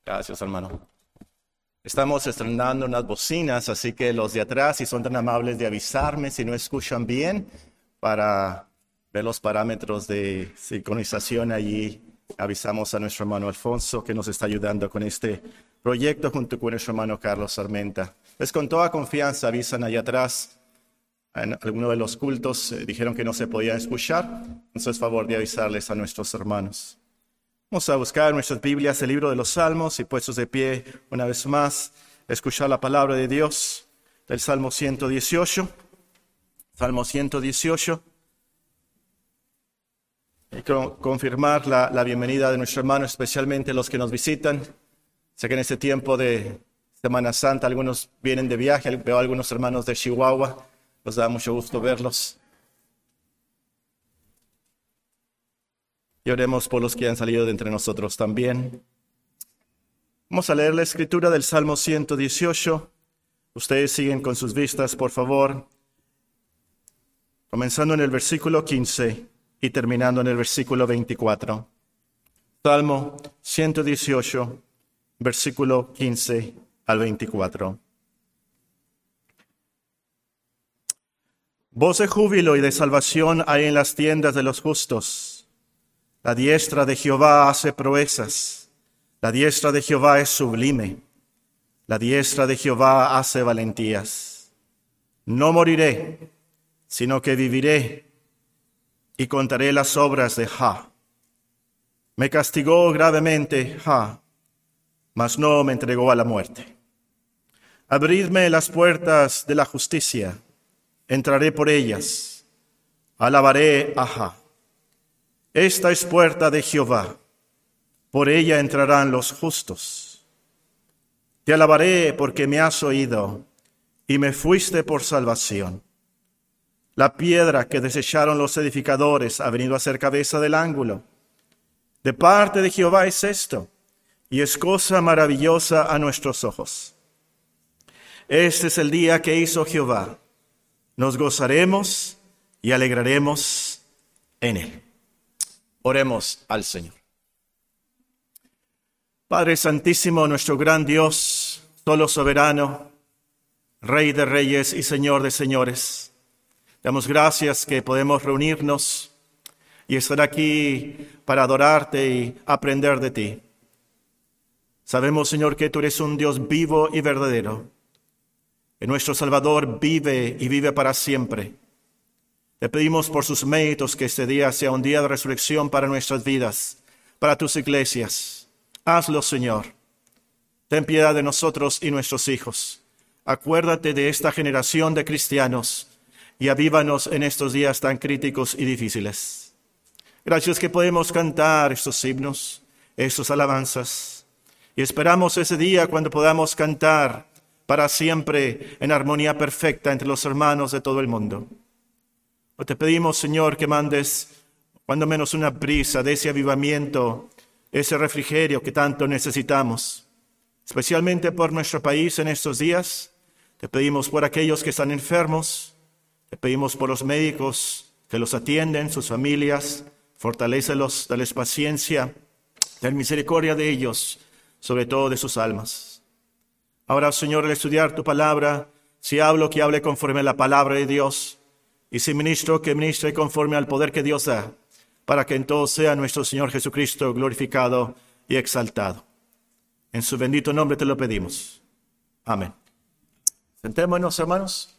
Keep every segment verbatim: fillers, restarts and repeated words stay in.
Gracias, hermano. Estamos estrenando unas bocinas, así que los de atrás, si son tan amables de avisarme si no escuchan bien, para ver los parámetros de sincronización allí. Avisamos a nuestro hermano Alfonso, que nos está ayudando con este proyecto junto con nuestro hermano Carlos Armenta. Pues con toda confianza avisan allá atrás. En alguno de los cultos eh, dijeron que no se podía escuchar, entonces favor de avisarles a nuestros hermanos. Vamos a buscar en nuestras Biblias el libro de los Salmos y puestos de pie una vez más, escuchar la palabra de Dios del Salmo ciento dieciocho. Salmo ciento dieciocho. Y quiero confirmar la, la bienvenida de nuestro hermano, especialmente los que nos visitan. Sé que en este tiempo de Semana Santa algunos vienen de viaje, veo a algunos hermanos de Chihuahua, nos da mucho gusto verlos. Y oremos por los que han salido de entre nosotros también. Vamos a leer la escritura del Salmo ciento dieciocho. Ustedes siguen con sus vistas, por favor. Comenzando en el versículo quince y terminando en el versículo veinticuatro. Salmo ciento dieciocho, versículo quince al veinticuatro. Voz de júbilo y de salvación hay en las tiendas de los justos. La diestra de Jehová hace proezas. La diestra de Jehová es sublime. La diestra de Jehová hace valentías. No moriré, sino que viviré y contaré las obras de Jah. Me castigó gravemente Jah, mas no me entregó a la muerte. Abridme las puertas de la justicia, entraré por ellas, alabaré a Jah. Esta es puerta de Jehová, por ella entrarán los justos. Te alabaré porque me has oído y me fuiste por salvación. La piedra que desecharon los edificadores ha venido a ser cabeza del ángulo. De parte de Jehová es esto, y es cosa maravillosa a nuestros ojos. Este es el día que hizo Jehová. Nos gozaremos y alegraremos en él. Oremos al Señor. Padre Santísimo, nuestro gran Dios, solo soberano, Rey de reyes y Señor de señores, damos gracias que podemos reunirnos y estar aquí para adorarte y aprender de ti. Sabemos, Señor, que tú eres un Dios vivo y verdadero, que nuestro Salvador vive y vive para siempre. Te pedimos por sus méritos que este día sea un día de resurrección para nuestras vidas, para tus iglesias. Hazlo, Señor. Ten piedad de nosotros y nuestros hijos. Acuérdate de esta generación de cristianos y avívanos en estos días tan críticos y difíciles. Gracias que podemos cantar estos himnos, estas alabanzas. Y esperamos ese día cuando podamos cantar para siempre en armonía perfecta entre los hermanos de todo el mundo. O te pedimos, Señor, que mandes cuando menos una brisa de ese avivamiento, ese refrigerio que tanto necesitamos, especialmente por nuestro país en estos días. Te pedimos por aquellos que están enfermos, te pedimos por los médicos que los atienden, sus familias, fortalécelos, dales paciencia, ten misericordia de ellos, sobre todo de sus almas. Ahora, Señor, al estudiar tu palabra, si hablo, que hable conforme a la palabra de Dios, y si ministro, que ministre conforme al poder que Dios da, para que en todo sea nuestro Señor Jesucristo glorificado y exaltado. En su bendito nombre te lo pedimos. Amén. Sentémonos, hermanos.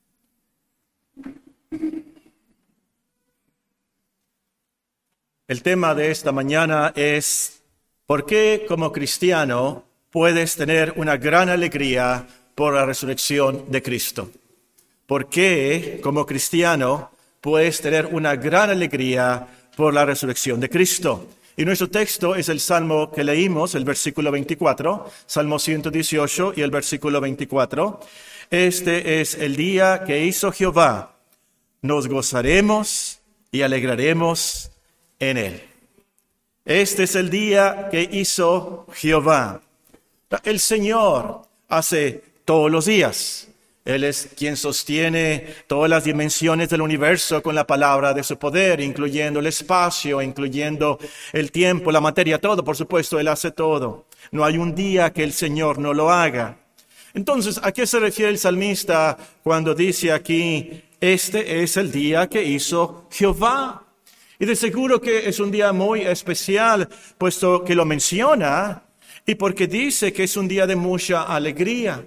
El tema de esta mañana es: ¿por qué como cristiano puedes tener una gran alegría por la resurrección de Cristo? ¿Por qué, como cristiano, puedes tener una gran alegría por la resurrección de Cristo? Y nuestro texto es el Salmo que leímos, el versículo veinticuatro, Salmo ciento dieciocho y el versículo veinticuatro. Este es el día que hizo Jehová. Nos gozaremos y alegraremos en él. Este es el día que hizo Jehová. El Señor hace todos los días. Él es quien sostiene todas las dimensiones del universo con la palabra de su poder, incluyendo el espacio, incluyendo el tiempo, la materia, todo. Por supuesto, Él hace todo. No hay un día que el Señor no lo haga. Entonces, ¿a qué se refiere el salmista cuando dice aquí, este es el día que hizo Jehová? Y de seguro que es un día muy especial, puesto que lo menciona y porque dice que es un día de mucha alegría.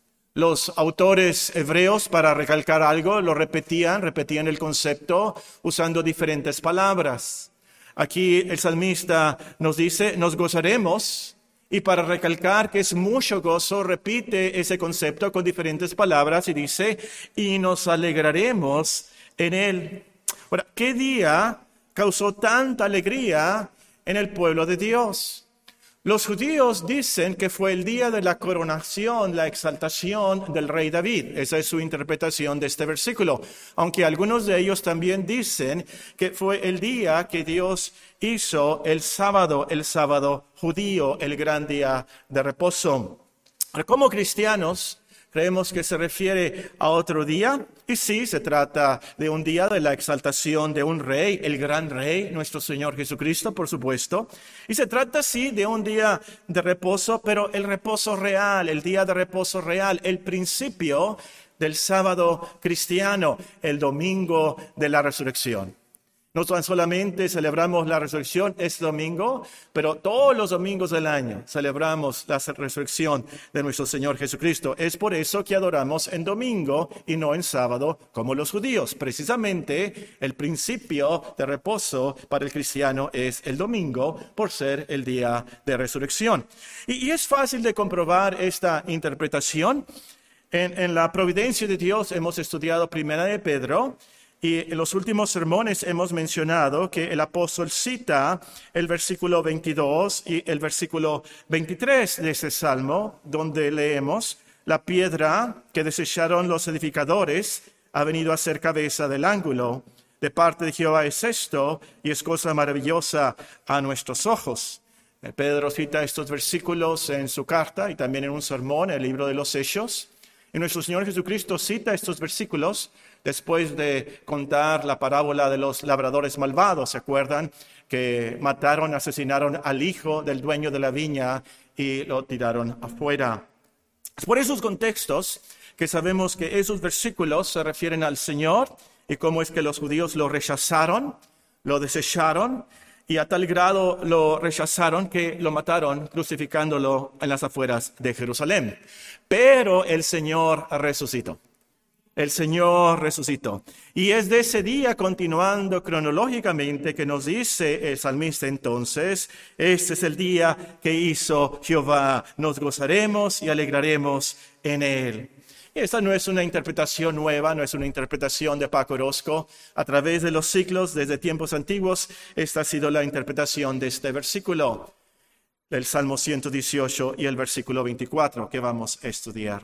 Los autores hebreos, para recalcar algo, lo repetían, repetían el concepto usando diferentes palabras. Aquí el salmista nos dice, nos gozaremos, y para recalcar que es mucho gozo, repite ese concepto con diferentes palabras y dice, y nos alegraremos en él. Ahora, ¿qué día causó tanta alegría en el pueblo de Dios? Los judíos dicen que fue el día de la coronación, la exaltación del rey David. Esa es su interpretación de este versículo. Aunque algunos de ellos también dicen que fue el día que Dios hizo el sábado, el sábado judío, el gran día de reposo. Como cristianos, creemos que se refiere a otro día, y sí, se trata de un día de la exaltación de un rey, el gran rey, nuestro Señor Jesucristo, por supuesto. Y se trata, sí, de un día de reposo, pero el reposo real, el día de reposo real, el principio del sábado cristiano, el domingo de la resurrección. No tan solamente celebramos la resurrección este domingo, pero todos los domingos del año celebramos la resurrección de nuestro Señor Jesucristo. Es por eso que adoramos en domingo y no en sábado como los judíos. Precisamente el principio de reposo para el cristiano es el domingo por ser el día de resurrección. Y, y es fácil de comprobar esta interpretación. En, en la providencia de Dios hemos estudiado Primera de Pedro. Y en los últimos sermones hemos mencionado que el apóstol cita el versículo veintidós y el versículo veintitrés de ese salmo, donde leemos, la piedra que desecharon los edificadores ha venido a ser cabeza del ángulo. De parte de Jehová es esto, y es cosa maravillosa a nuestros ojos. Pedro cita estos versículos en su carta y también en un sermón, el libro de los Hechos. Y nuestro Señor Jesucristo cita estos versículos después de contar la parábola de los labradores malvados. ¿Se acuerdan? Que mataron, asesinaron al hijo del dueño de la viña y lo tiraron afuera. Es por esos contextos que sabemos que esos versículos se refieren al Señor y cómo es que los judíos lo rechazaron, lo desecharon, y a tal grado lo rechazaron que lo mataron crucificándolo en las afueras de Jerusalén. Pero el Señor resucitó. El Señor resucitó. Y es de ese día, continuando cronológicamente, que nos dice el salmista entonces, este es el día que hizo Jehová. Nos gozaremos y alegraremos en él. Y esta no es una interpretación nueva, no es una interpretación de Paco Orozco. A través de los siglos, desde tiempos antiguos, esta ha sido la interpretación de este versículo, del Salmo ciento dieciocho y el versículo veinticuatro que vamos a estudiar.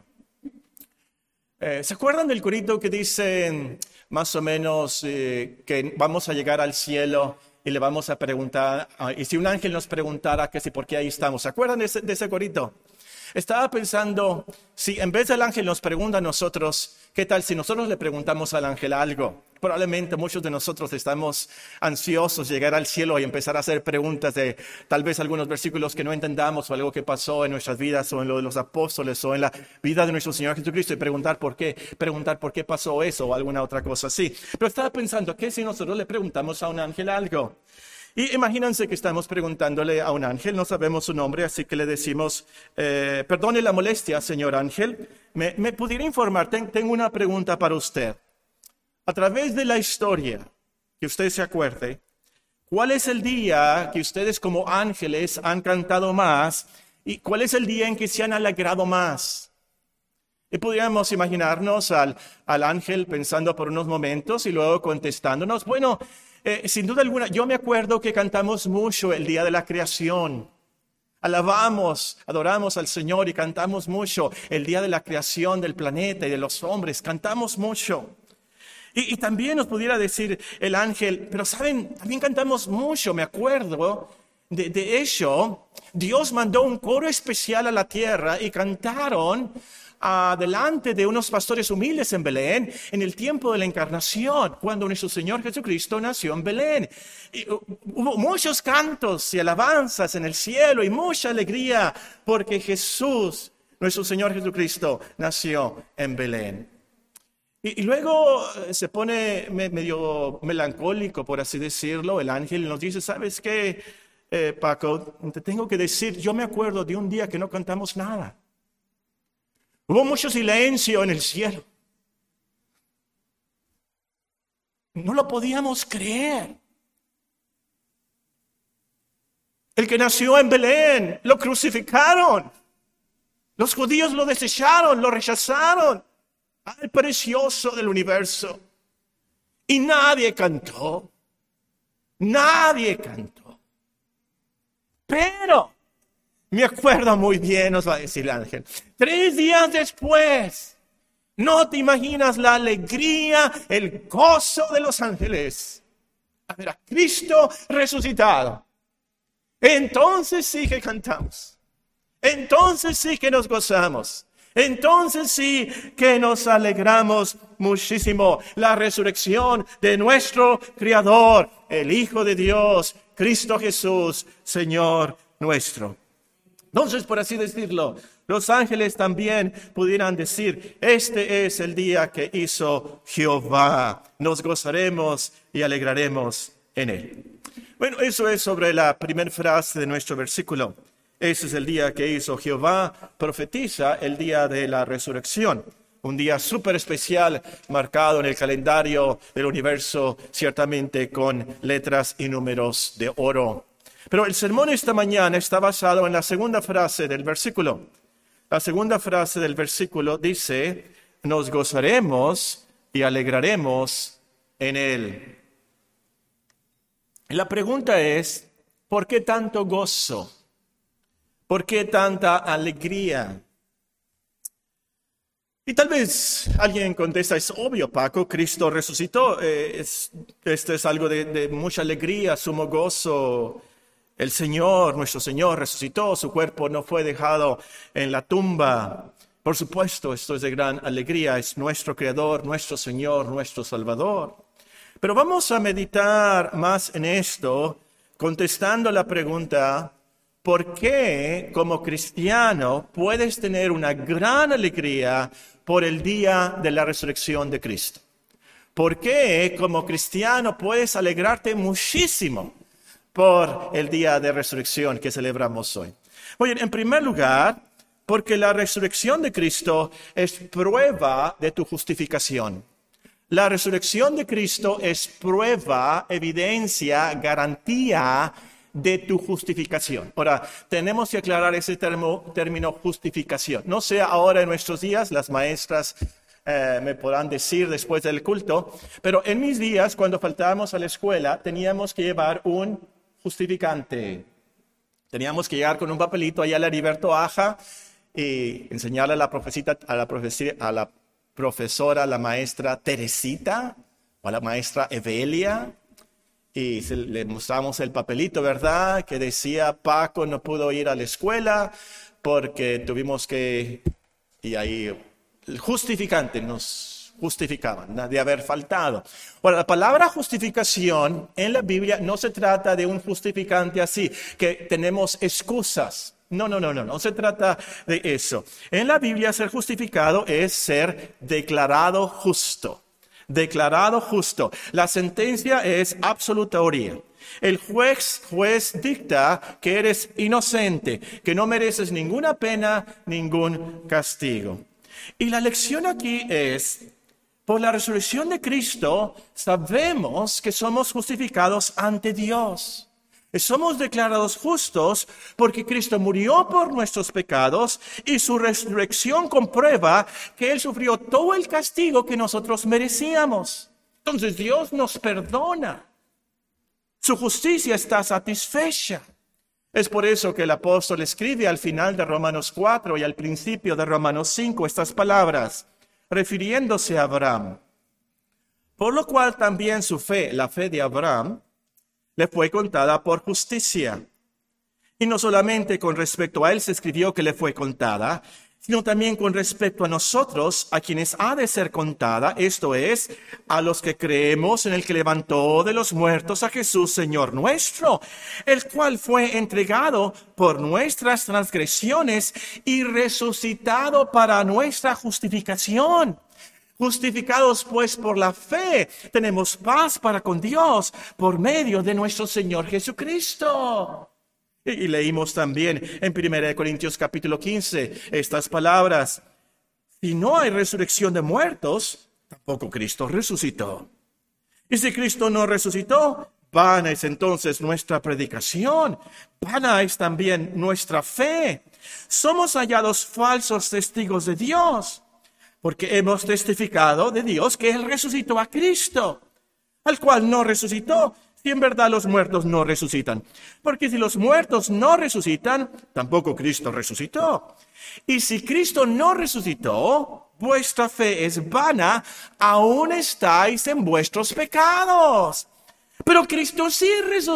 Eh, ¿Se acuerdan del corito que dice más o menos eh, que vamos a llegar al cielo y le vamos a preguntar, uh, y si un ángel nos preguntara que si por qué ahí estamos? ¿Se acuerdan de ese, de ese corito? Estaba pensando, si en vez del ángel nos pregunta a nosotros, ¿qué tal si nosotros le preguntamos al ángel algo? Probablemente muchos de nosotros estamos ansiosos de llegar al cielo y empezar a hacer preguntas de tal vez algunos versículos que no entendamos o algo que pasó en nuestras vidas o en lo de los apóstoles o en la vida de nuestro Señor Jesucristo y preguntar por qué, preguntar por qué pasó eso o alguna otra cosa así. Pero estaba pensando, ¿qué si nosotros le preguntamos a un ángel algo? Y imagínense que estamos preguntándole a un ángel, no sabemos su nombre, así que le decimos, eh, perdone la molestia, señor ángel, ¿me, me pudiera informar? Ten, tengo una pregunta para usted. A través de la historia, que usted se acuerde, ¿cuál es el día que ustedes como ángeles han cantado más? ¿Y cuál es el día en que se han alegrado más? Y podríamos imaginarnos al, al ángel pensando por unos momentos y luego contestándonos, bueno, Eh, sin duda alguna, yo me acuerdo que cantamos mucho el día de la creación. Alabamos, adoramos al Señor y cantamos mucho el día de la creación del planeta y de los hombres. Cantamos mucho. Y, y también nos pudiera decir el ángel, pero saben, también cantamos mucho, me acuerdo. De, de hecho, Dios mandó un coro especial a la tierra y cantaron adelante de unos pastores humildes en Belén en el tiempo de la encarnación, cuando nuestro Señor Jesucristo nació en Belén. Y hubo muchos cantos y alabanzas en el cielo y mucha alegría porque Jesús, nuestro Señor Jesucristo, nació en Belén. Y, y luego se pone medio melancólico, por así decirlo, el ángel y nos dice, ¿sabes qué, eh, Paco? Te tengo que decir, yo me acuerdo de un día que no cantamos nada. Hubo mucho silencio en el cielo. No lo podíamos creer. El que nació en Belén, lo crucificaron. Los judíos lo desecharon, lo rechazaron. Al precioso del universo. Y nadie cantó. Nadie cantó. Pero, me acuerdo muy bien, nos va a decir el ángel, tres días después, no te imaginas la alegría, el gozo de los ángeles a ver a Cristo resucitado. Entonces sí que cantamos. Entonces sí que nos gozamos. Entonces sí que nos alegramos muchísimo. La resurrección de nuestro Creador, el Hijo de Dios, Cristo Jesús, Señor nuestro. Entonces, por así decirlo, los ángeles también pudieran decir, este es el día que hizo Jehová. Nos gozaremos y alegraremos en él. Bueno, eso es sobre la primera frase de nuestro versículo. Ese es el día que hizo Jehová, profetiza el día de la resurrección. Un día súper especial, marcado en el calendario del universo, ciertamente con letras y números de oro. Pero el sermón esta mañana está basado en la segunda frase del versículo. La segunda frase del versículo dice, nos gozaremos y alegraremos en él. Y la pregunta es, ¿por qué tanto gozo? ¿Por qué tanta alegría? Y tal vez alguien contesta, es obvio, Paco, Cristo resucitó. Eh, es, esto es algo de, de mucha alegría, sumo gozo. El Señor, nuestro Señor, resucitó, su cuerpo no fue dejado en la tumba. Por supuesto, esto es de gran alegría, es nuestro Creador, nuestro Señor, nuestro Salvador. Pero vamos a meditar más en esto, contestando la pregunta, ¿por qué como cristiano puedes tener una gran alegría por el día de la resurrección de Cristo? ¿Por qué como cristiano puedes alegrarte muchísimo por el día de resurrección que celebramos hoy? Oye, en primer lugar, porque la resurrección de Cristo es prueba de tu justificación. La resurrección de Cristo es prueba, evidencia, garantía de tu justificación. Ahora, tenemos que aclarar ese termo, término justificación. No sé ahora en nuestros días, las maestras eh, me podrán decir después del culto, pero en mis días, cuando faltábamos a la escuela, teníamos que llevar un justificante. Teníamos que llegar con un papelito allá a la Heriberto Aja y enseñarle a la profesita, a la profesora, a la profesora, a la maestra Teresita o a la maestra Evelia. Y se, le mostramos el papelito, ¿verdad? Que decía, Paco no pudo ir a la escuela porque tuvimos que... Y ahí el justificante nos justificaban de haber faltado. Ahora, la palabra justificación en la Biblia no se trata de un justificante así, que tenemos excusas. No, no, no, no, no se trata de eso. En la Biblia ser justificado es ser declarado justo. Declarado justo. La sentencia es absolutoria. El juez, juez dicta que eres inocente, que no mereces ninguna pena, ningún castigo. Y la lección aquí es, por la resurrección de Cristo, sabemos que somos justificados ante Dios. Somos declarados justos porque Cristo murió por nuestros pecados y su resurrección comprueba que Él sufrió todo el castigo que nosotros merecíamos. Entonces Dios nos perdona. Su justicia está satisfecha. Es por eso que el apóstol escribe al final de Romanos cuatro y al principio de Romanos cinco estas palabras, refiriéndose a Abraham. Por lo cual también su fe, la fe de Abraham, le fue contada por justicia. Y no solamente con respecto a él se escribió que le fue contada, sino también con respecto a nosotros, a quienes ha de ser contada, esto es, a los que creemos en el que levantó de los muertos a Jesús, Señor nuestro, el cual fue entregado por nuestras transgresiones y resucitado para nuestra justificación. Justificados pues por la fe, tenemos paz para con Dios por medio de nuestro Señor Jesucristo. Y leímos también en primera de Corintios capítulo quince estas palabras: si no hay resurrección de muertos, tampoco Cristo resucitó. Y si Cristo no resucitó, vana es entonces nuestra predicación, vana es también nuestra fe. Somos hallados falsos testigos de Dios, porque hemos testificado de Dios que Él resucitó a Cristo, al cual no resucitó, si en verdad los muertos no resucitan. Porque si los muertos no resucitan, tampoco Cristo resucitó. Y si Cristo no resucitó, vuestra fe es vana, aún estáis en vuestros pecados. Pero Cristo sí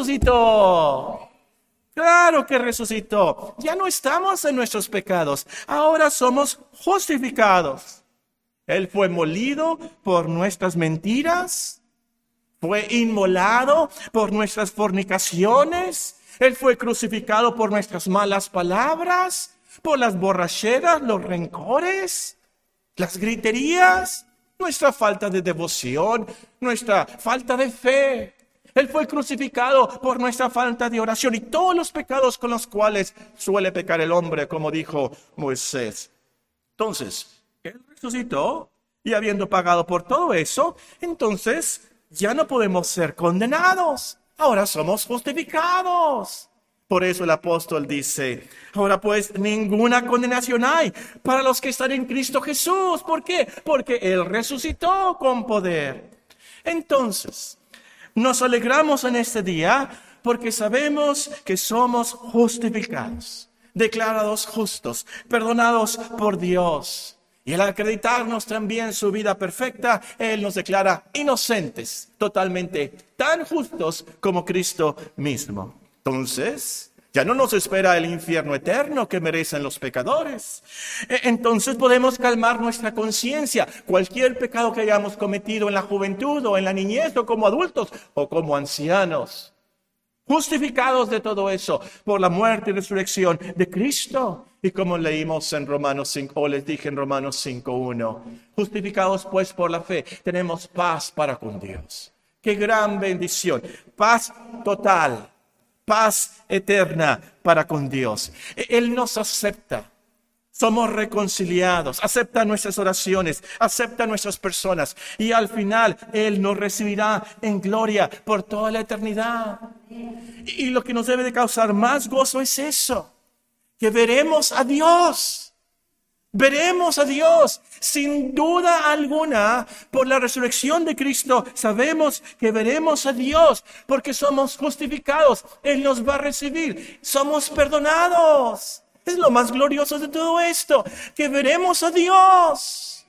resucitó. Claro que resucitó. Ya no estamos en nuestros pecados. Ahora somos justificados. Él fue molido por nuestras mentiras. Fue inmolado por nuestras fornicaciones. Él fue crucificado por nuestras malas palabras, por las borracheras, los rencores, las griterías, nuestra falta de devoción, nuestra falta de fe. Él fue crucificado por nuestra falta de oración y todos los pecados con los cuales suele pecar el hombre, como dijo Moisés. Entonces, Él resucitó y habiendo pagado por todo eso, entonces ya no podemos ser condenados. Ahora somos justificados. Por eso el apóstol dice, ahora pues ninguna condenación hay para los que están en Cristo Jesús. ¿Por qué? Porque Él resucitó con poder. Entonces, nos alegramos en este día porque sabemos que somos justificados, declarados justos, perdonados por Dios. Y al acreditarnos también su vida perfecta, Él nos declara inocentes, totalmente tan justos como Cristo mismo. Entonces, ya no nos espera el infierno eterno que merecen los pecadores. Entonces podemos calmar nuestra conciencia. Cualquier pecado que hayamos cometido en la juventud o en la niñez o como adultos o como ancianos. Justificados de todo eso por la muerte y resurrección de Cristo. Y como leímos en Romanos cinco, o les dije en Romanos cinco uno, justificados pues por la fe, tenemos paz para con Dios. ¡Qué gran bendición! Paz total, paz eterna para con Dios. Él nos acepta. Somos reconciliados, acepta nuestras oraciones, acepta nuestras personas y al final Él nos recibirá en gloria por toda la eternidad. Y lo que nos debe de causar más gozo es eso, que veremos a Dios, veremos a Dios sin duda alguna por la resurrección de Cristo. Sabemos que veremos a Dios porque somos justificados, Él nos va a recibir, somos perdonados. Es lo más glorioso de todo esto, que veremos a Dios.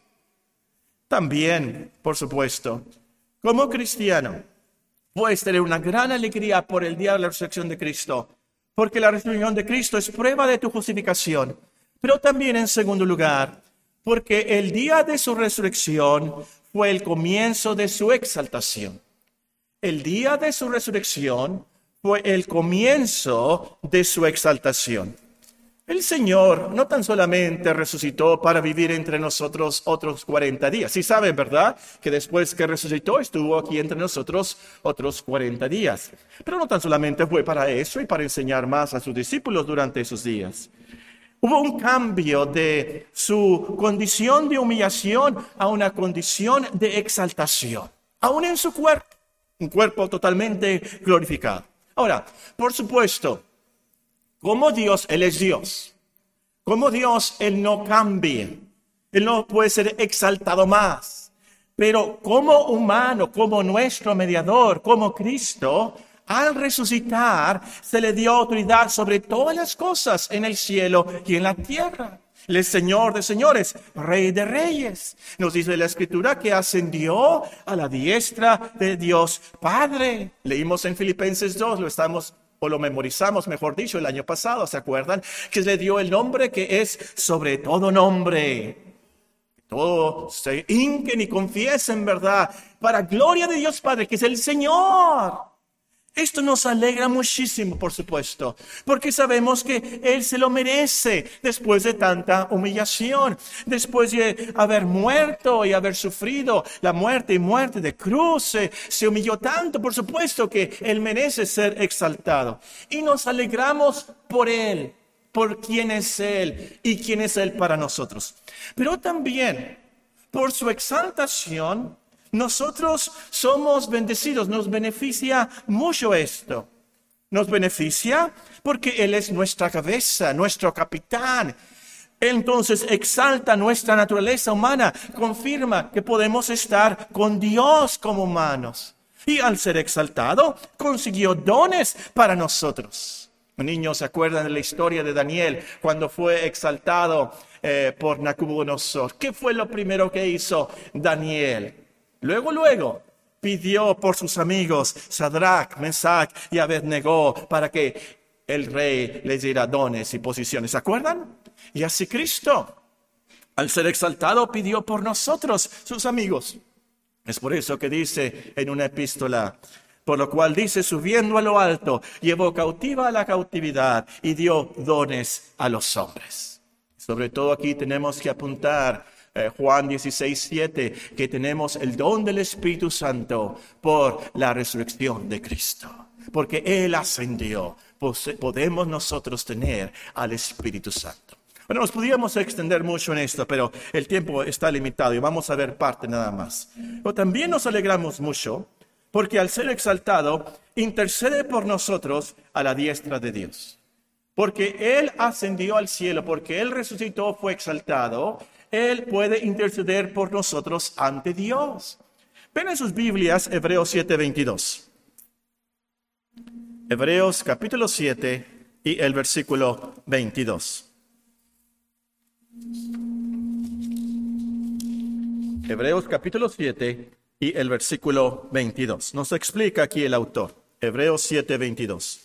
También, por supuesto, como cristiano, puedes tener una gran alegría por el día de la resurrección de Cristo, porque la resurrección de Cristo es prueba de tu justificación. Pero también, en segundo lugar, porque el día de su resurrección fue el comienzo de su exaltación. El día de su resurrección fue el comienzo de su exaltación. El Señor no tan solamente resucitó para vivir entre nosotros otros cuarenta días. Sí saben, ¿verdad? Que después que resucitó estuvo aquí entre nosotros otros cuarenta días. Pero no tan solamente fue para eso y para enseñar más a sus discípulos durante esos días. Hubo un cambio de su condición de humillación a una condición de exaltación. Aún en su cuerpo, un cuerpo totalmente glorificado. Ahora, por supuesto, como Dios, Él es Dios. Como Dios, Él no cambia. Él no puede ser exaltado más. Pero como humano, como nuestro mediador, como Cristo, al resucitar, se le dio autoridad sobre todas las cosas en el cielo y en la tierra. Él es Señor de señores, Rey de reyes. Nos dice la Escritura que ascendió a la diestra de Dios Padre. Leímos en Filipenses dos, lo estamos o lo memorizamos, mejor dicho, el año pasado, ¿se acuerdan? Que le dio el nombre que es sobre todo nombre. Todos se hinquen y confiesen, ¿verdad? Para gloria de Dios Padre, que es el Señor. Esto nos alegra muchísimo, por supuesto, porque sabemos que Él se lo merece después de tanta humillación, después de haber muerto y haber sufrido la muerte y muerte de cruz. Se, se humilló tanto, por supuesto, que Él merece ser exaltado. Y nos alegramos por Él, por quién es Él y quién es Él para nosotros. Pero también, por su exaltación, nosotros somos bendecidos, nos beneficia mucho esto. Nos beneficia porque Él es nuestra cabeza, nuestro capitán. Entonces exalta nuestra naturaleza humana, confirma que podemos estar con Dios como humanos. Y al ser exaltado, consiguió dones para nosotros. Niños, ¿se acuerdan de la historia de Daniel cuando fue exaltado eh, por Nabucodonosor? ¿Qué fue lo primero que hizo Daniel? Luego, luego, pidió por sus amigos Sadrach, Mesach y Abednego para que el rey les diera dones y posiciones. ¿Se acuerdan? Y así Cristo, al ser exaltado, pidió por nosotros, sus amigos. Es por eso que dice en una epístola, por lo cual dice, subiendo a lo alto, llevó cautiva a la cautividad y dio dones a los hombres. Sobre todo aquí tenemos que apuntar Eh, Juan dieciséis, siete, que tenemos el don del Espíritu Santo por la resurrección de Cristo. Porque Él ascendió, podemos nosotros tener al Espíritu Santo. Bueno, nos podríamos extender mucho en esto, pero el tiempo está limitado y vamos a ver parte nada más. Pero también nos alegramos mucho porque al ser exaltado, intercede por nosotros a la diestra de Dios. Porque Él ascendió al cielo, porque Él resucitó, fue exaltado, Él puede interceder por nosotros ante Dios. Ven en sus Biblias Hebreos siete, veintidós. Hebreos capítulo siete y el versículo veintidós. Hebreos capítulo siete y el versículo veintidós. Nos explica aquí el autor. Hebreos siete, veintidós.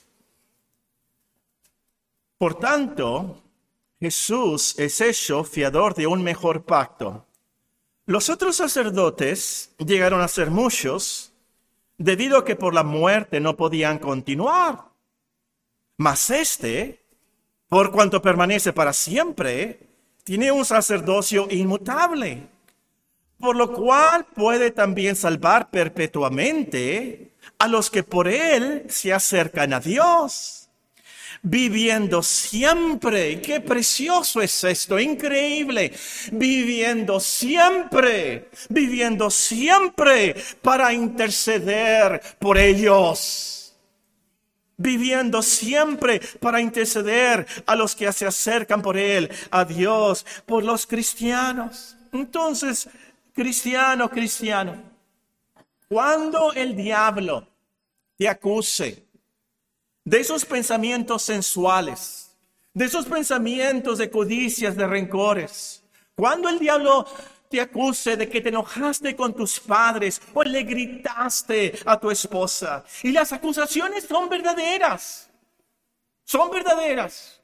Por tanto, Jesús es hecho fiador de un mejor pacto. Los otros sacerdotes llegaron a ser muchos, debido a que por la muerte no podían continuar. Mas este, por cuanto permanece para siempre, tiene un sacerdocio inmutable, por lo cual puede también salvar perpetuamente a los que por él se acercan a Dios. Viviendo siempre, qué precioso es esto, increíble, viviendo siempre, viviendo siempre para interceder por ellos. Viviendo siempre para interceder a los que se acercan por él, a Dios, por los cristianos. Entonces, cristiano, cristiano, cuando el diablo te acuse de esos pensamientos sensuales, de esos pensamientos de codicias, de rencores, cuando el diablo te acuse de que te enojaste con tus padres o le gritaste a tu esposa, y las acusaciones son verdaderas, son verdaderas.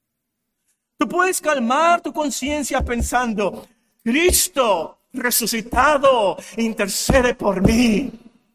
Tú puedes calmar tu conciencia pensando, Cristo resucitado intercede por mí.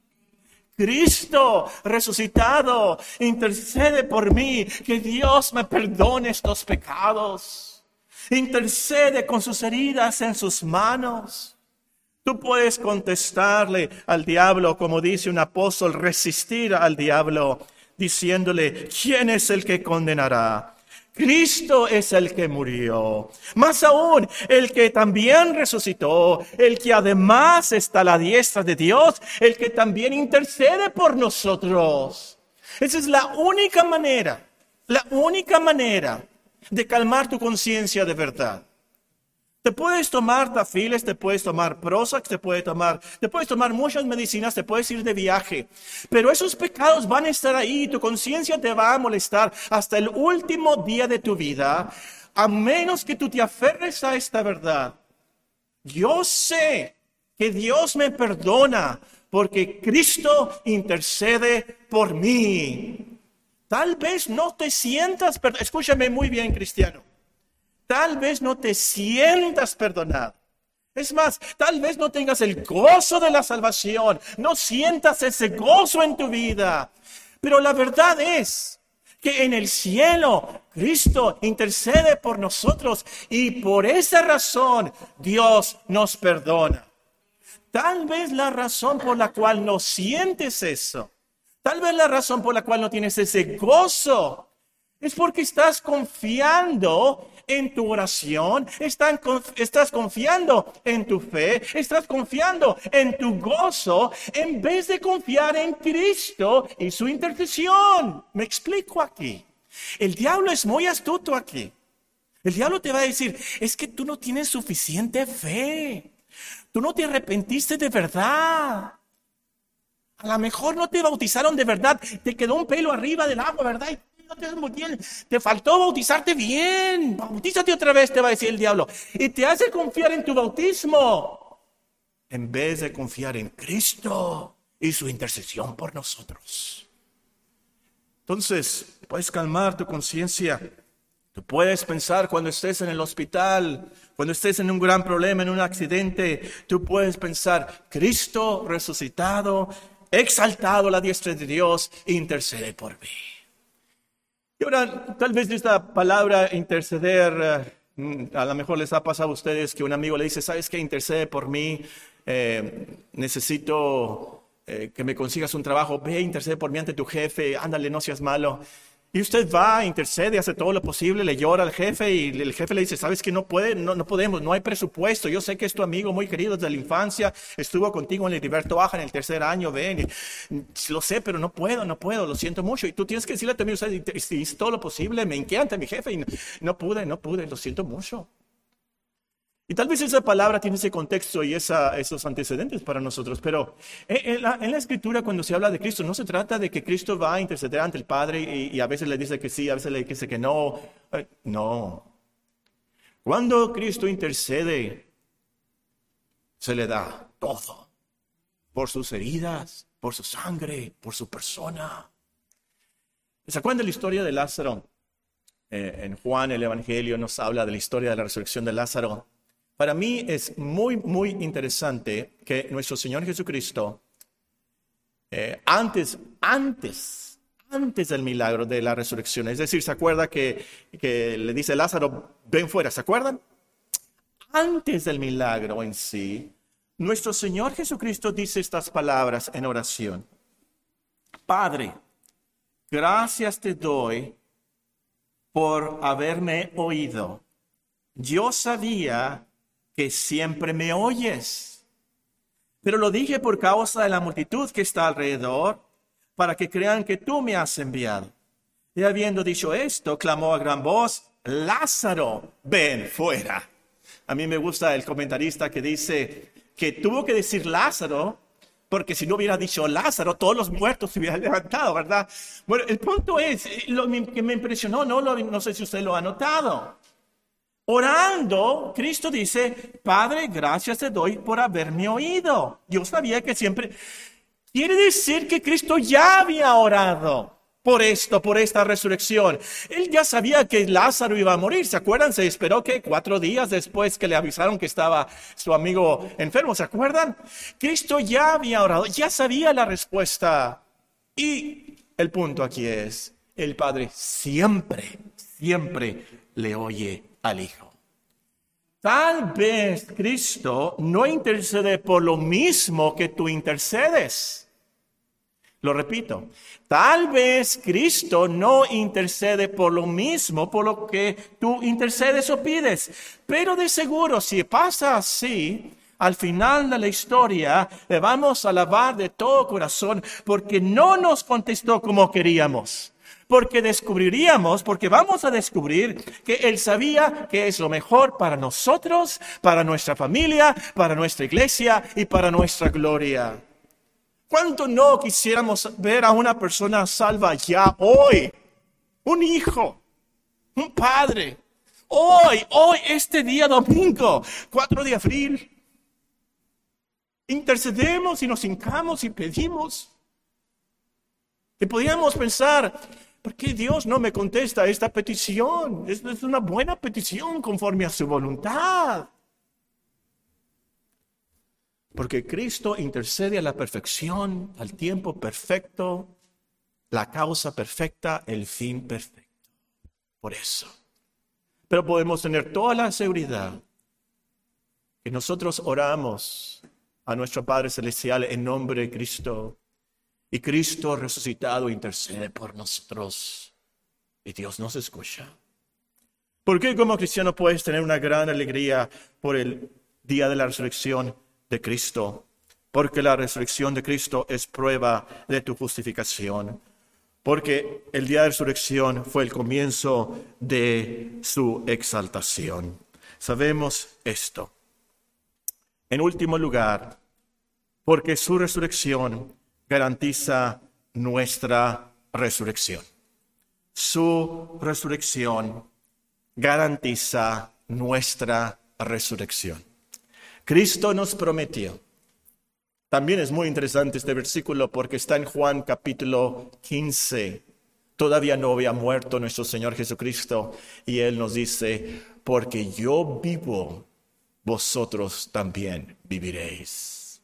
Cristo resucitado intercede por mí, que Dios me perdone estos pecados. Intercede con sus heridas en sus manos. Tú puedes contestarle al diablo, como dice un apóstol, resistir al diablo, diciéndole, ¿quién es el que condenará? Cristo es el que murió, más aún el que también resucitó, el que además está a la diestra de Dios, el que también intercede por nosotros. Esa es la única manera, la única manera de calmar tu conciencia de verdad. Te puedes tomar tafiles, te puedes tomar Prozac, te puedes tomar, te puedes tomar muchas medicinas, te puedes ir de viaje. Pero esos pecados van a estar ahí, tu conciencia te va a molestar hasta el último día de tu vida, a menos que tú te aferres a esta verdad. Yo sé que Dios me perdona porque Cristo intercede por mí. Tal vez no te sientas, per- escúchame muy bien, cristiano. Tal vez no te sientas perdonado. Es más, tal vez no tengas el gozo de la salvación, no sientas ese gozo en tu vida. Pero la verdad es que en el cielo Cristo intercede por nosotros y por esa razón Dios nos perdona. Tal vez la razón por la cual no sientes eso, tal vez la razón por la cual no tienes ese gozo, es porque estás confiando en tu oración, están, estás confiando en tu fe, estás confiando en tu gozo, en vez de confiar en Cristo y su intercesión. Me explico aquí. El diablo es muy astuto aquí. El diablo te va a decir, es que tú no tienes suficiente fe. Tú no te arrepentiste de verdad. A lo mejor no te bautizaron de verdad. Te quedó un pelo arriba del agua, ¿verdad? Y no te, muy bien. Te faltó bautizarte bien. Bautízate otra vez, te va a decir el diablo. Y te hace confiar en tu bautismo, en vez de confiar en Cristo y su intercesión por nosotros. Entonces, puedes calmar tu conciencia. Tú puedes pensar cuando estés en el hospital, cuando estés en un gran problema, en un accidente, tú puedes pensar, Cristo resucitado, exaltado a la diestra de Dios, intercede por mí. Y ahora, tal vez esta palabra interceder, eh, a lo mejor les ha pasado a ustedes que un amigo le dice, ¿sabes qué? Intercede por mí, eh, necesito eh, que me consigas un trabajo, ve, intercede por mí ante tu jefe, ándale, no seas malo. Y usted va, intercede, hace todo lo posible, le llora al jefe y el jefe le dice, ¿sabes qué? No puede, no, no podemos, no hay presupuesto. Yo sé que es tu amigo muy querido desde la infancia, estuvo contigo en el Heriberto Baja en el tercer año, ven, y, lo sé, pero no puedo, no puedo, lo siento mucho. Y tú tienes que decirle a tu amigo, hice todo lo posible, me encanta mi jefe y no, no pude, no pude, lo siento mucho. Y tal vez esa palabra tiene ese contexto y esa, esos antecedentes para nosotros, pero en la, en la Escritura cuando se habla de Cristo no se trata de que Cristo va a interceder ante el Padre y, y a veces le dice que sí, a veces le dice que no. Eh, no. Cuando Cristo intercede, se le da todo. Por sus heridas, por su sangre, por su persona. ¿Se acuerdan de la historia de Lázaro? Eh, en Juan el Evangelio nos habla de la historia de la resurrección de Lázaro. Para mí es muy, muy interesante que nuestro Señor Jesucristo, eh, antes, antes, antes del milagro de la resurrección, es decir, ¿se acuerda que, que le dice Lázaro, ven fuera? ¿Se acuerdan? Antes del milagro en sí, nuestro Señor Jesucristo dice estas palabras en oración. Padre, gracias te doy por haberme oído. Yo sabía que siempre me oyes, pero lo dije por causa de la multitud que está alrededor, para que crean que tú me has enviado. Y habiendo dicho esto, clamó a gran voz, Lázaro, ven fuera. A mí me gusta el comentarista que dice que tuvo que decir Lázaro, porque si no hubiera dicho Lázaro, todos los muertos se hubieran levantado, ¿verdad? Bueno, el punto es, lo que me impresionó, no, lo, no sé si usted lo ha notado. Orando, Cristo dice, Padre, gracias te doy por haberme oído. Yo sabía que siempre... Quiere decir que Cristo ya había orado por esto, por esta resurrección. Él ya sabía que Lázaro iba a morir. ¿Se acuerdan? Se esperó que cuatro días después que le avisaron que estaba su amigo enfermo. ¿Se acuerdan? Cristo ya había orado, ya sabía la respuesta. Y el punto aquí es, el Padre siempre, siempre le oye al Hijo. Tal vez Cristo no intercede por lo mismo que tú intercedes. Lo repito, tal vez Cristo no intercede por lo mismo por lo que tú intercedes o pides. Pero de seguro, si pasa así, al final de la historia le vamos a alabar de todo corazón porque no nos contestó como queríamos. Porque descubriríamos, porque vamos a descubrir que Él sabía que es lo mejor para nosotros, para nuestra familia, para nuestra iglesia y para nuestra gloria. ¿Cuánto no quisiéramos ver a una persona salva ya hoy? Un hijo, un padre. Hoy, hoy, este día domingo, cuatro de abril. Intercedemos y nos hincamos y pedimos. Y podríamos pensar... ¿por qué Dios no me contesta esta petición? Es, es una buena petición conforme a su voluntad. Porque Cristo intercede a la perfección, al tiempo perfecto, la causa perfecta, el fin perfecto. Por eso. Pero podemos tener toda la seguridad que nosotros oramos a nuestro Padre Celestial en nombre de Cristo. Y Cristo resucitado intercede por nosotros. Y Dios nos escucha. ¿Por qué como cristiano puedes tener una gran alegría por el día de la resurrección de Cristo? Porque la resurrección de Cristo es prueba de tu justificación. Porque el día de resurrección fue el comienzo de su exaltación. Sabemos esto. En último lugar, porque su resurrección garantiza nuestra resurrección. Su resurrección garantiza nuestra resurrección. Cristo nos prometió. También es muy interesante este versículo porque está en Juan capítulo quince. Todavía no había muerto nuestro Señor Jesucristo y Él nos dice, porque yo vivo, vosotros también viviréis.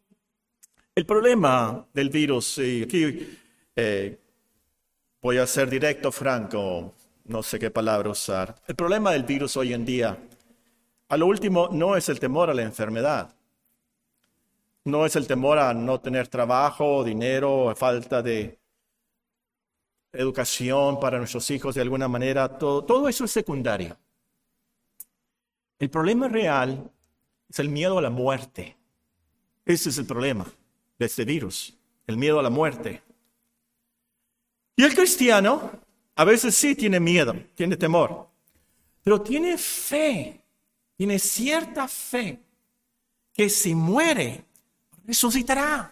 El problema del virus, y aquí eh, voy a ser directo, franco, no sé qué palabra usar. El problema del virus hoy en día, a lo último, no es el temor a la enfermedad. No es el temor a no tener trabajo, dinero, falta de educación para nuestros hijos de alguna manera. Todo, todo eso es secundario. El problema real es el miedo a la muerte. Ese es el problema de este virus, el miedo a la muerte. Y el cristiano a veces sí tiene miedo, tiene temor, pero tiene fe, tiene cierta fe que si muere, resucitará,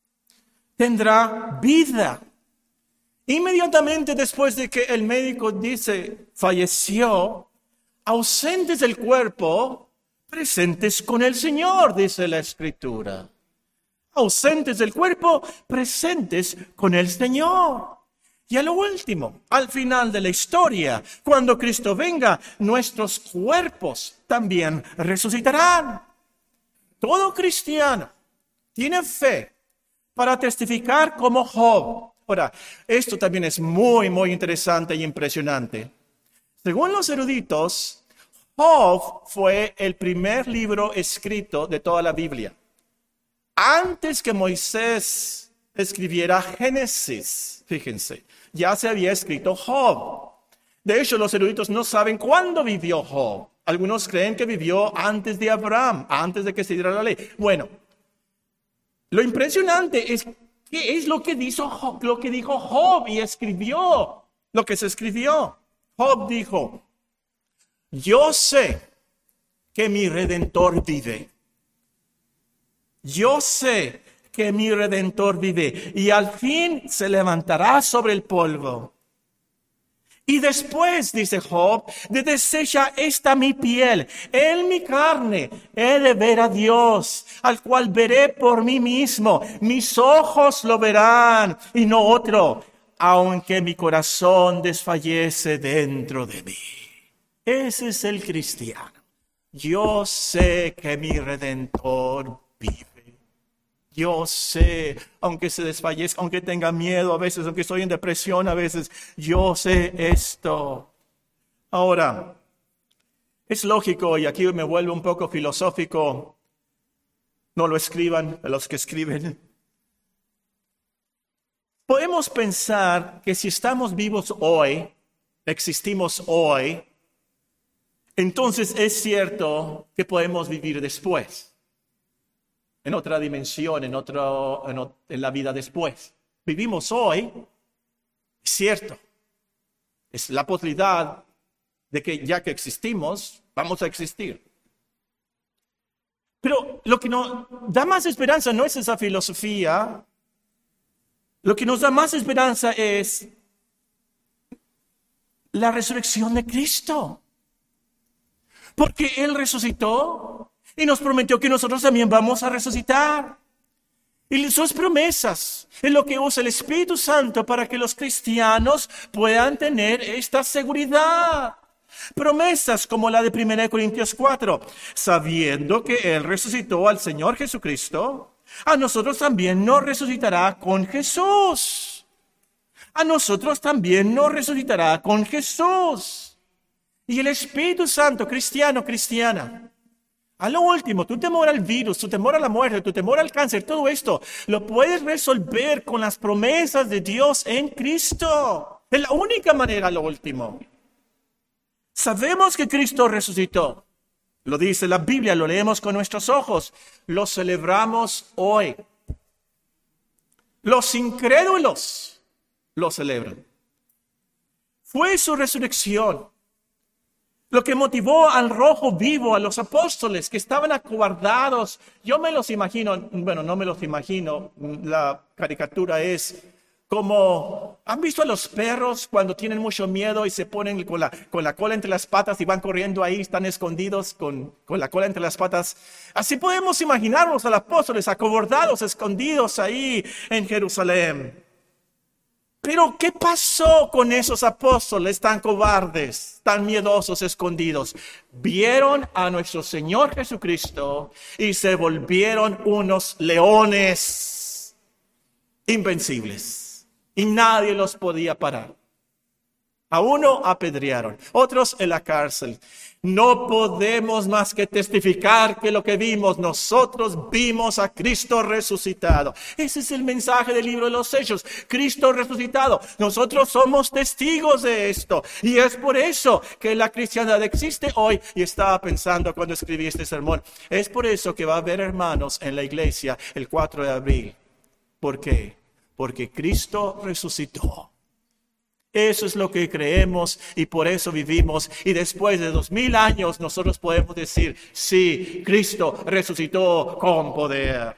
tendrá vida. Inmediatamente después de que el médico dice, falleció, ausentes del cuerpo, presentes con el Señor, dice la Escritura. Ausentes del cuerpo, presentes con el Señor. Y a lo último, al final de la historia, cuando Cristo venga, nuestros cuerpos también resucitarán. Todo cristiano tiene fe para testificar como Job. Ahora, esto también es muy, muy interesante y impresionante. Según los eruditos, Job fue el primer libro escrito de toda la Biblia. Antes que Moisés escribiera Génesis, fíjense, ya se había escrito Job. De hecho, los eruditos no saben cuándo vivió Job. Algunos creen que vivió antes de Abraham, antes de que se diera la ley. Bueno, lo impresionante es qué es lo que dijo Job, lo que dijo Job y escribió, lo que se escribió. Job dijo, yo sé que mi Redentor vive. Yo sé que mi Redentor vive y al fin se levantará sobre el polvo. Y después, dice Job, de deshecha esta mi piel, en mi carne he de ver a Dios, al cual veré por mí mismo. Mis ojos lo verán y no otro, aunque mi corazón desfallece dentro de mí. Ese es el cristiano. Yo sé que mi Redentor vive. Yo sé, aunque se desfallezca, aunque tenga miedo a veces, aunque estoy en depresión a veces, yo sé esto. Ahora, es lógico, y aquí me vuelvo un poco filosófico, no lo escriban a los que escriben. Podemos pensar que si estamos vivos hoy, existimos hoy, entonces es cierto que podemos vivir después. En otra dimensión, en, otro, en, en la vida después. Vivimos hoy, es cierto. Es la posibilidad de que ya que existimos, vamos a existir. Pero lo que nos da más esperanza no es esa filosofía. Lo que nos da más esperanza es la resurrección de Cristo. Porque Él resucitó. Y nos prometió que nosotros también vamos a resucitar. Y sus promesas es lo que usa el Espíritu Santo para que los cristianos puedan tener esta seguridad. Promesas como la de primera Corintios cuatro, sabiendo que Él resucitó al Señor Jesucristo, a nosotros también nos resucitará con Jesús. A nosotros también nos resucitará con Jesús. Y el Espíritu Santo, cristiano, cristiana, a lo último, tu temor al virus, tu temor a la muerte, tu temor al cáncer, todo esto lo puedes resolver con las promesas de Dios en Cristo. Es la única manera, a lo último. Sabemos que Cristo resucitó. Lo dice la Biblia, lo leemos con nuestros ojos. Lo celebramos hoy. Los incrédulos lo celebran. Fue su resurrección lo que motivó al rojo vivo, a los apóstoles que estaban acobardados. Yo me los imagino, bueno, no me los imagino, la caricatura es como, ¿han visto a los perros cuando tienen mucho miedo y se ponen con la, con la cola entre las patas y van corriendo ahí, están escondidos con, con la cola entre las patas? Así podemos imaginarnos a los apóstoles acobardados, escondidos ahí en Jerusalén. Pero, ¿qué pasó con esos apóstoles tan cobardes, tan miedosos, escondidos? Vieron a nuestro Señor Jesucristo y se volvieron unos leones invencibles. Y nadie los podía parar. A uno apedrearon, otros en la cárcel. No podemos más que testificar que lo que vimos, nosotros vimos a Cristo resucitado. Ese es el mensaje del libro de los Hechos, Cristo resucitado. Nosotros somos testigos de esto. Y es por eso que la cristiandad existe hoy. Y estaba pensando cuando escribí este sermón, es por eso que va a haber hermanos en la iglesia el cuatro de abril. ¿Por qué? Porque Cristo resucitó. Eso es lo que creemos y por eso vivimos. Y después de dos mil años nosotros podemos decir, sí, Cristo resucitó con poder.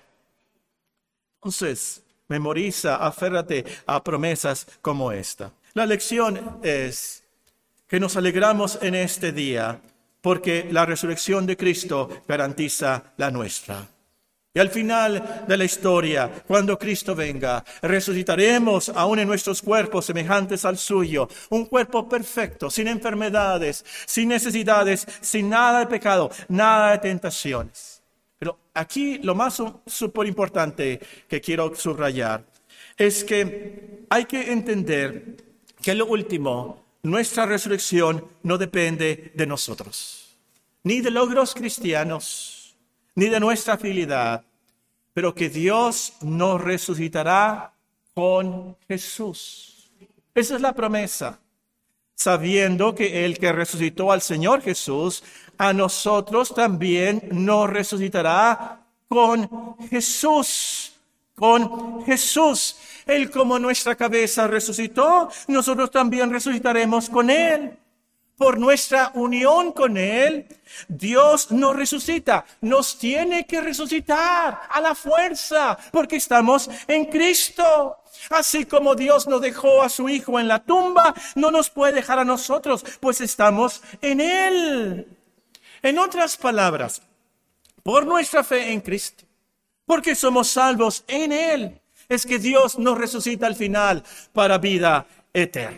Entonces, memoriza, aférrate a promesas como esta. La lección es que nos alegramos en este día porque la resurrección de Cristo garantiza la nuestra. Y al final de la historia, cuando Cristo venga, resucitaremos aún en nuestros cuerpos semejantes al suyo. Un cuerpo perfecto, sin enfermedades, sin necesidades, sin nada de pecado, nada de tentaciones. Pero aquí lo más súper importante que quiero subrayar es que hay que entender que lo último, nuestra resurrección no depende de nosotros, ni de logros cristianos, ni de nuestra fidelidad, pero que Dios nos resucitará con Jesús. Esa es la promesa, sabiendo que el que resucitó al Señor Jesús, a nosotros también nos resucitará con Jesús. Con Jesús. Él como nuestra cabeza resucitó, nosotros también resucitaremos con Él. Por nuestra unión con Él, Dios nos resucita, nos tiene que resucitar a la fuerza, porque estamos en Cristo. Así como Dios nos dejó a su Hijo en la tumba, no nos puede dejar a nosotros, pues estamos en Él. En otras palabras, por nuestra fe en Cristo, porque somos salvos en Él, es que Dios nos resucita al final para vida eterna.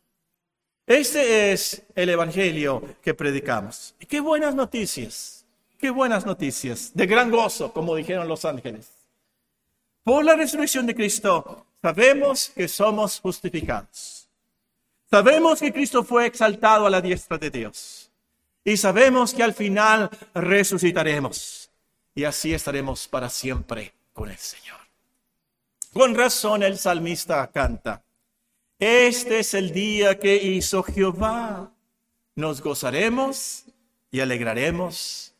Este es el evangelio que predicamos. Y qué buenas noticias, qué buenas noticias, de gran gozo, como dijeron los ángeles. Por la resurrección de Cristo, sabemos que somos justificados. Sabemos que Cristo fue exaltado a la diestra de Dios. Y sabemos que al final resucitaremos. Y así estaremos para siempre con el Señor. Con razón el salmista canta: este es el día que hizo Jehová. Nos gozaremos y alegraremos